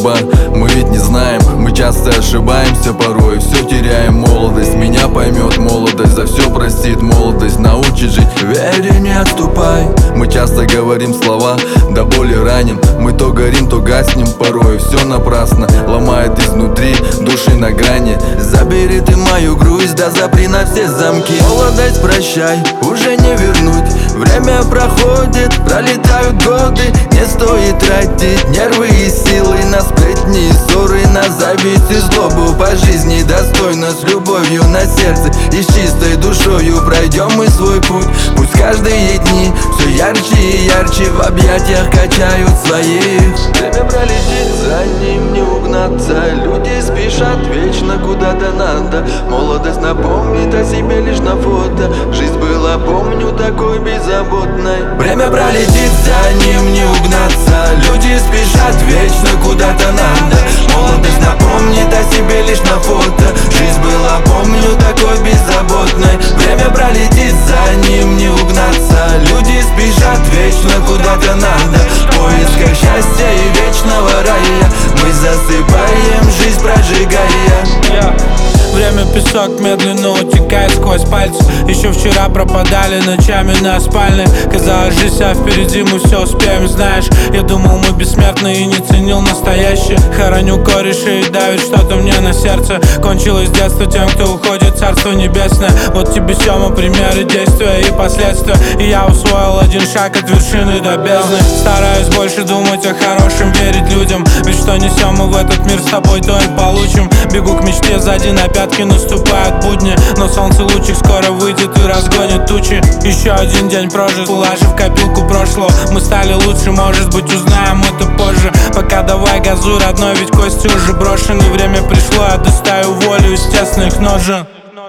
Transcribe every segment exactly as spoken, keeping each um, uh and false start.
судьба, мы ведь не знаем. Мы часто ошибаемся порой, все теряем молодость. Меня поймет молодость, за все простит молодость, научит жить. Верь и не отступай. Мы часто говорим слова, до боли раним. Мы то горим, то гаснем порой, все напрасно, ломает изнутри, души на грани. Забери ты мою грусть, да запри на все замки. Молодость прощай, уже не вернуть. Время проходит, пролетают годы. Не стоит тратить нервы и силы на сплетни и ссоры, на зависть и злобу. По жизни достойно, с любовью на сердце и с чистой душою пройдем мы свой путь. Пусть каждые дни все ярче и ярче в объятиях качают своих. Время пролетит, за ним не угнаться. Люди спешат вечно куда-то надо. Молодость напомнит о себе лишь на фото. Жизнь была, помню, такой беззаботной. Время пролетит, за ним не угнаться. Люди спешат вечно куда-то надо. Молодость напомнит о себе лишь на фото. Жизнь была, помню, такой беззаботной. Время пролетит, за ним не угнаться. Люди спешат вечно куда-то надо. В поисках счастья и вечного рая мы засыпаем, жизнь прожигая. Время песок медленно утекает сквозь пальцы. Еще вчера пропадали ночами на спальне. Казалось, жизнь, а впереди мы все успеем. Знаешь, я думал, мы бессмертны и не ценил настоящее. Хороню кореша и давит что-то мне на сердце. Кончилось детство тем, кто уходит в царство небесное. Вот тебе, Сёма, примеры действия и последствия. И я усвоил один шаг от вершины до бездны. Стараюсь больше думать о хорошем, верить людям. Ведь что несем мы в этот мир с тобой, то и получим. Бегу к мечте, сзади на пятки наступают будни. Но солнце лучик скоро выйдет и разгонит тучи. Еще один день прожит, уложив копилку прошлого. Мы стали лучше, может быть, узнаем это позже. Пока давай газуй, родной, ведь кости уже брошены. Время пришло, я достаю волю из тесных ножен.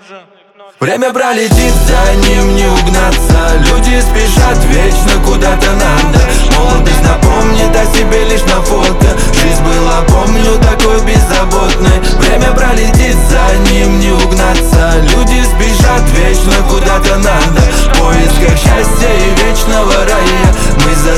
Время пролетит, за ним не угнаться. Люди спешат вечно куда-то надо. Молодость напомнит о себе лишь на фото. Жизнь была, помню, такой беззаботной. Время пролетит, за ним не угнаться. Люди спешат вечно куда-то надо. В поисках счастья и вечного рая мы за